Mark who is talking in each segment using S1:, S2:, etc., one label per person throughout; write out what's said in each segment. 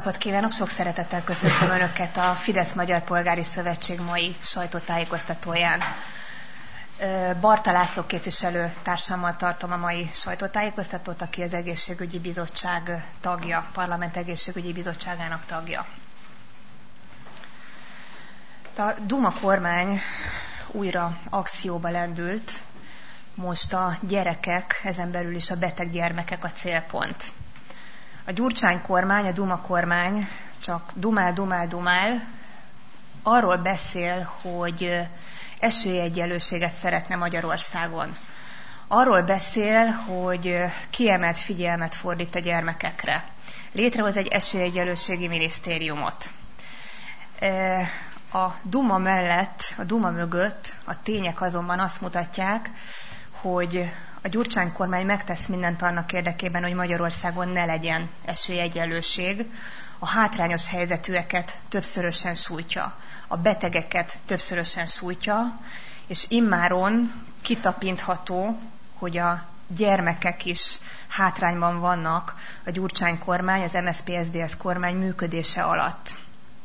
S1: napot kívánok! Sok szeretettel köszöntöm Önöket a Fidesz Magyar Polgári Szövetség mai sajtótájékoztatóján. Barta László képviselő társammal tartom a mai sajtótájékoztatót, aki az Egészségügyi Bizottság tagja, Parlament Egészségügyi Bizottságának tagja. A Duma kormány újra akcióba lendült, most a gyerekek, ezen belül is a beteg gyermekek a célpont. A Gyurcsány kormány, a Duma kormány csak dumál, arról beszél, hogy esélyegyenlőséget szeretne Magyarországon. Arról beszél, hogy kiemelt figyelmet fordít a gyermekekre. Létrehoz egy esélyegyenlőségi minisztériumot. A Duma mellett, a Duma mögött a tények azonban azt mutatják, hogy a Gyurcsány kormány megtesz mindent annak érdekében, hogy Magyarországon ne legyen esélyegyenlőség, a hátrányos helyzetűeket többszörösen sújtja, a betegeket többszörösen sújtja, és immáron kitapintható, hogy a gyermekek is hátrányban vannak a Gyurcsány kormány, az MSZP-SZDSZ kormány működése alatt.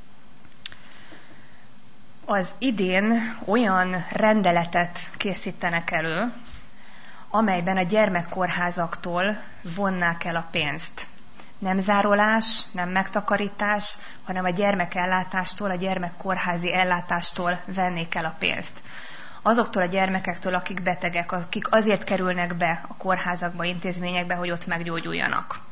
S1: Az idén olyan rendeletet készítenek elő, amelyben a gyermekkórházaktól vonnák el a pénzt. Nem zárolás, nem megtakarítás, hanem a gyermekellátástól, a gyermekkórházi ellátástól vennék el a pénzt. Azoktól a gyermekektől, akik betegek, akik azért kerülnek be a kórházakba, intézményekbe, hogy ott meggyógyuljanak.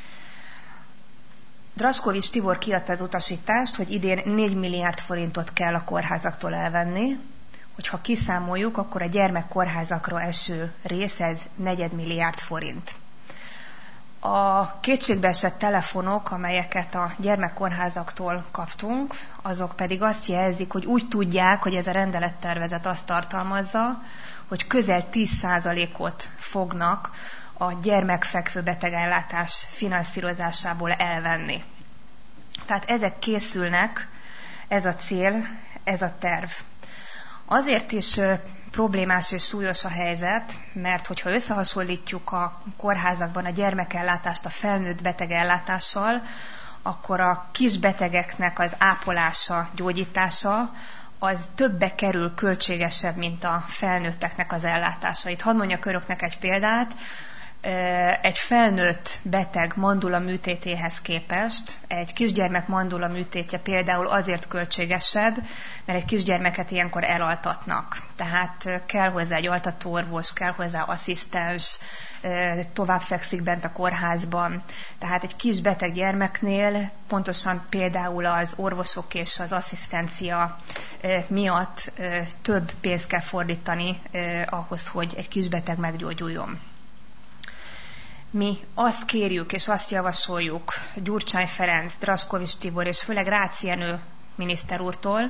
S1: Draskovics Tibor kiadta az utasítást, hogy idén 4 milliárd forintot kell a kórházaktól elvenni, hogyha kiszámoljuk, akkor a gyermekkórházakra eső rész ez 4 milliárd forint. A kétségbeesett telefonok, amelyeket a gyermekkórházaktól kaptunk, azok pedig azt jelzik, hogy úgy tudják, hogy ez a rendelettervezet azt tartalmazza, hogy közel 10%-ot fognak a gyermekfekvő betegellátás finanszírozásából elvenni. Tehát ezek készülnek, ez a cél, ez a terv. Azért is problémás és súlyos a helyzet, mert hogyha összehasonlítjuk a kórházakban a gyermekellátást a felnőtt betegellátással, akkor a kis betegeknek az ápolása, gyógyítása az többe kerül, költségesebb, mint a felnőtteknek az ellátása. Itt hadd mondjak Önöknek egy példát. Egy felnőtt beteg mandula műtétéhez képest egy kisgyermek mandula műtétje például azért költségesebb, mert egy kisgyermeket ilyenkor elaltatnak. Tehát kell hozzá egy altatóorvos, kell hozzá asszisztens, tovább fekszik bent a kórházban. Tehát egy kis beteg gyermeknél pontosan például az orvosok és az asszisztencia miatt több pénzt kell fordítani ahhoz, hogy egy kisbeteg meggyógyuljon. Mi azt kérjük és azt javasoljuk Gyurcsány Ferenc, Draskovics Tibor és főleg Rácz Jenő miniszter úrtól,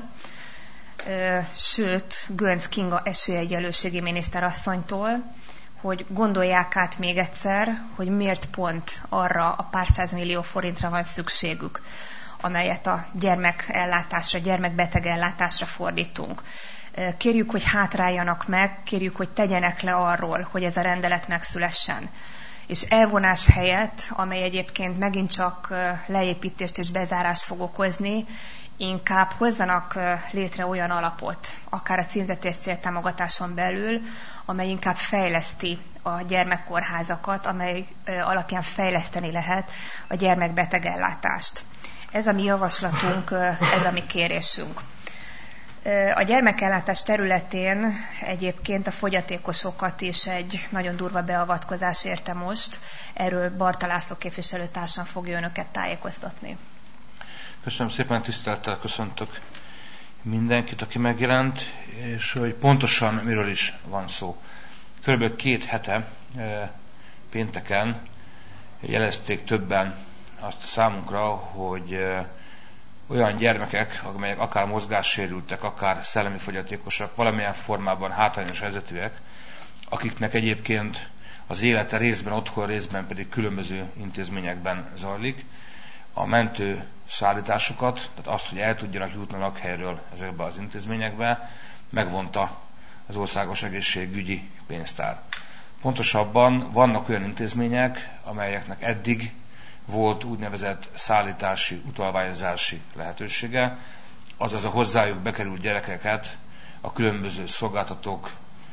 S1: sőt Göncz Kinga esélyegyenlőségi miniszterasszonytól, hogy gondolják át még egyszer, hogy miért pont arra a pár százmillió forintra van szükségük, amelyet a gyermekellátásra, gyermekbetegellátásra fordítunk. Kérjük, hogy hátráljanak meg, kérjük, hogy tegyenek le arról, hogy ez a rendelet megszülessen. És elvonás helyett, amely egyébként megint csak leépítést és bezárást fog okozni, inkább hozzanak létre olyan alapot, akár a címzetés céltámogatáson belül, amely inkább fejleszti a gyermekkórházakat, amely alapján fejleszteni lehet a gyermekbetegellátást. Ez a mi javaslatunk, ez a mi kérésünk. A gyermekellátás területén egyébként a fogyatékosokat is egy nagyon durva beavatkozás érte most. Erről Barta László képviselőtársam fogja Önöket tájékoztatni.
S2: Köszönöm szépen, tisztelettel köszöntök mindenkit, aki megjelent, és hogy pontosan miről is van szó. Körülbelül 2 hete pénteken jelezték többen azt számunkra, hogy olyan gyermekek, amelyek akár mozgássérültek, akár szellemi fogyatékosak, valamilyen formában hátrányos helyzetűek, akiknek egyébként az élete részben otthon, részben pedig különböző intézményekben zajlik, a mentő szállításukat, tehát azt, hogy el tudjanak jutni a lakhelyről ezekbe az intézményekbe, megvonta az Országos Egészségügyi Pénztár. Pontosabban vannak olyan intézmények, amelyeknek eddig volt úgynevezett szállítási, utalványozási lehetősége, azaz a hozzájuk bekerült gyerekeket a különböző szolgáltatók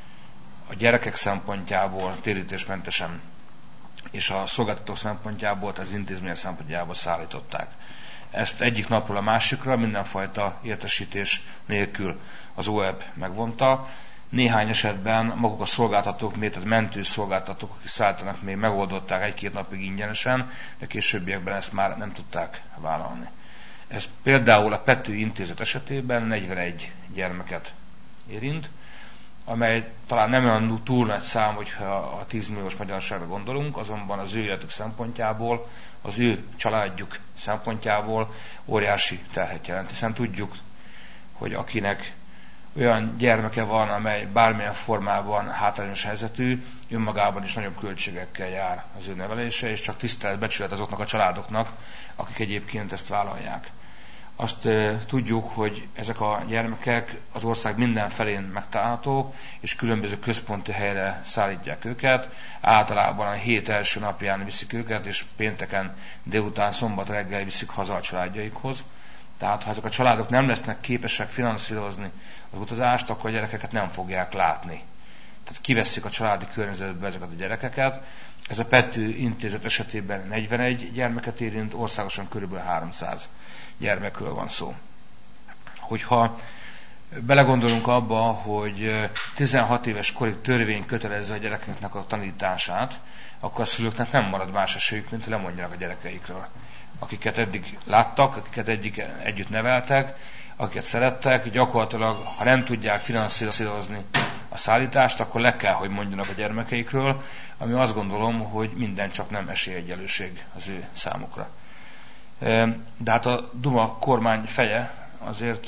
S2: a gyerekek szempontjából térítésmentesen és a szolgáltatók szempontjából, az intézmények szempontjából szállították. Ezt egyik napról a másikra mindenfajta értesítés nélkül az OEB megvonta. Néhány esetben maguk a szolgáltatók, tehát mentő szolgáltatók, akik szállítanak, még megoldották egy-két napig ingyenesen, de későbbiekben ezt már nem tudták vállalni. Ez például a Pető Intézet esetében 41 gyermeket érint, amely talán nem olyan túl nagy szám, hogyha a 10 milliós magyarságra gondolunk, azonban az ő életük szempontjából, az ő családjuk szempontjából óriási terhet jelent, hiszen tudjuk, hogy akinek olyan gyermeke van, amely bármilyen formában hátrányos helyzetű, önmagában is nagyobb költségekkel jár az ő nevelése, és csak tisztelet, becsület azoknak a családoknak, akik egyébként ezt vállalják. Azt tudjuk, hogy ezek a gyermekek az ország minden felén megtalálhatók, és különböző központi helyre szállítják őket. Általában a hét első napján viszik őket, és pénteken délután, szombat reggel viszik haza a családjaikhoz. Tehát ha ezek a családok nem lesznek képesek finanszírozni az utazást, akkor a gyerekeket nem fogják látni. Tehát kiveszik a családi környezetbe ezeket a gyerekeket. Ez a Pető Intézet esetében 41 gyermeket érint, országosan körülbelül 300 gyermekről van szó. Hogyha belegondolunk abba, hogy 16 éves korig törvény kötelezze a gyerekeknek a tanítását, akkor a szülőknek nem marad más esélyük, mint hogy lemondjanak a gyerekeikről. Akiket eddig láttak, akiket eddig együtt neveltek, akiket szerettek, gyakorlatilag, ha nem tudják finanszírozni a szállítást, akkor le kell, hogy mondjanak a gyermekeikről, ami azt gondolom, hogy minden csak nem esélyegyenlőség az ő számukra. De hát a Duma kormány feje azért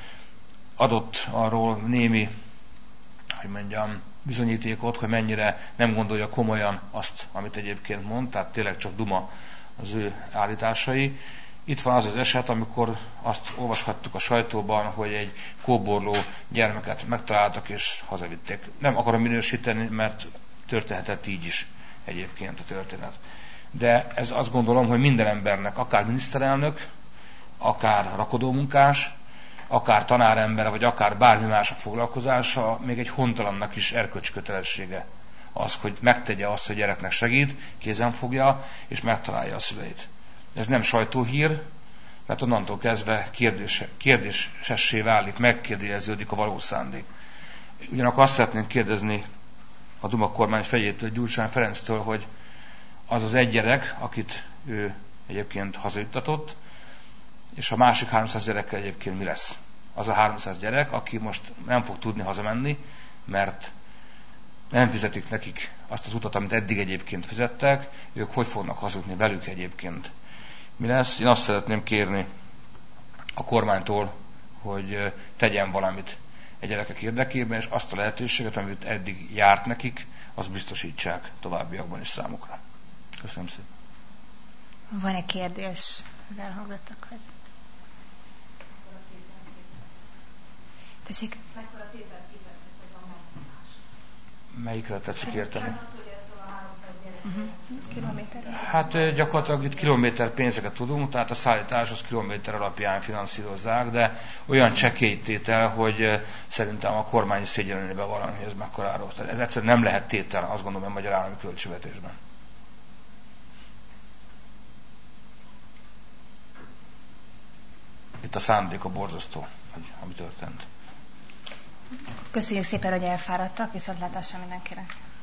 S2: adott arról némi, hogy mondjam, bizonyítékot, hogy mennyire nem gondolja komolyan azt, amit egyébként mond, tehát tényleg csak duma az ő állításai. Itt van az az eset, amikor azt olvashattuk a sajtóban, hogy egy kóborló gyermeket megtaláltak és hazavitték. Nem akarom minősíteni, mert történhetett így is egyébként a történet. De ez azt gondolom, hogy minden embernek, akár miniszterelnök, akár rakodómunkás, akár tanárember, vagy akár bármi más a foglalkozása, még egy hontalannak is erkölcsi kötelessége az, hogy megtegye azt, hogy gyereknek segít, kézen fogja, és megtalálja a szüleit. Ez nem sajtóhír, mert onnantól kezdve kérdésessé válik, megkérdeződik a valós szándék. Ugyanakkor azt szeretnénk kérdezni a Duma kormány fejétől, Gyurcsány Ferenctől, hogy az az egy gyerek, akit ő egyébként hazajuttatott, és a másik 300 gyerekkel egyébként mi lesz? Az a 300 gyerek, aki most nem fog tudni hazamenni, mert nem fizetik nekik azt az utat, amit eddig egyébként fizettek, ők hogy fognak hazudni velük egyébként? Mi lesz? Én azt szeretném kérni a kormánytól, hogy tegyen valamit a gyerekek érdekében, és azt a lehetőséget, amit eddig járt nekik, azt biztosítsák továbbiakban is számukra. Köszönöm szépen.
S1: Van-e kérdés az elhangzottakhoz? Tessék?
S3: Mekkora tételt képezhet ez a megtanás?
S2: Melyikre tetszik érteni?
S1: Kilométerre?
S2: Hát gyakorlatilag itt kilométer pénzeket tudunk, tehát a szállítás az kilométer alapján finanszírozzák, de olyan csekélytétel, hogy szerintem a kormány szégyenlőni be valami, hogy ez mekkoráról. Tehát ez egyszerűen nem lehet tétel, azt gondolom, a magyar állami költségvetésben. Itt a szándék a borzasztó, ami történt.
S1: Köszönjük szépen, hogy elfáradtak, viszontlátásra mindenkinek.